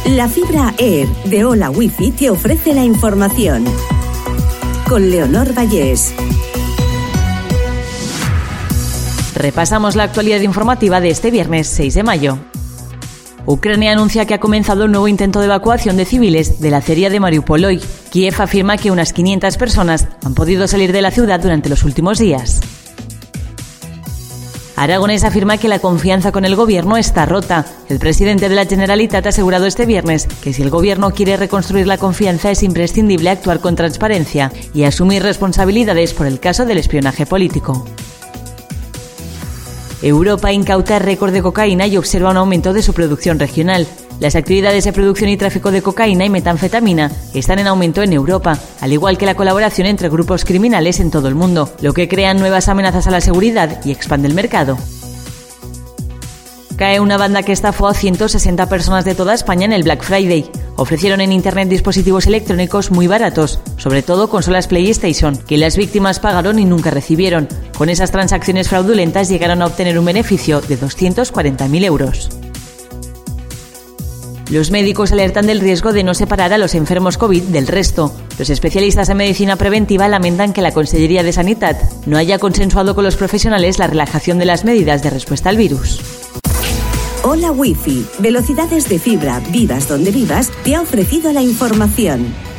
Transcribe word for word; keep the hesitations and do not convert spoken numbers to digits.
La fibra Air de Hola Wifi te ofrece la información. Con Leonor Vallés. Repasamos la actualidad informativa de este viernes seis de mayo. Ucrania anuncia que ha comenzado un nuevo intento de evacuación de civiles de la acería de Mariupol hoy. Kiev afirma que unas quinientas personas han podido salir de la ciudad durante los últimos días. Aragonés afirma que la confianza con el gobierno está rota. El presidente de la Generalitat ha asegurado este viernes que si el gobierno quiere reconstruir la confianza es imprescindible actuar con transparencia y asumir responsabilidades por el caso del espionaje político. Europa incauta récord de cocaína y observa un aumento de su producción regional. Las actividades de producción y tráfico de cocaína y metanfetamina están en aumento en Europa, al igual que la colaboración entre grupos criminales en todo el mundo, lo que crea nuevas amenazas a la seguridad y expande el mercado. Cae una banda que estafó a ciento sesenta personas de toda España en el Black Friday. Ofrecieron en Internet dispositivos electrónicos muy baratos, sobre todo consolas PlayStation, que las víctimas pagaron y nunca recibieron. Con esas transacciones fraudulentas llegaron a obtener un beneficio de doscientos cuarenta mil euros. Los médicos alertan del riesgo de no separar a los enfermos COVID del resto. Los especialistas en medicina preventiva lamentan que la Consellería de Sanitat no haya consensuado con los profesionales la relajación de las medidas de respuesta al virus. Hola Wifi, velocidades de fibra, vivas donde vivas, te ha ofrecido la información.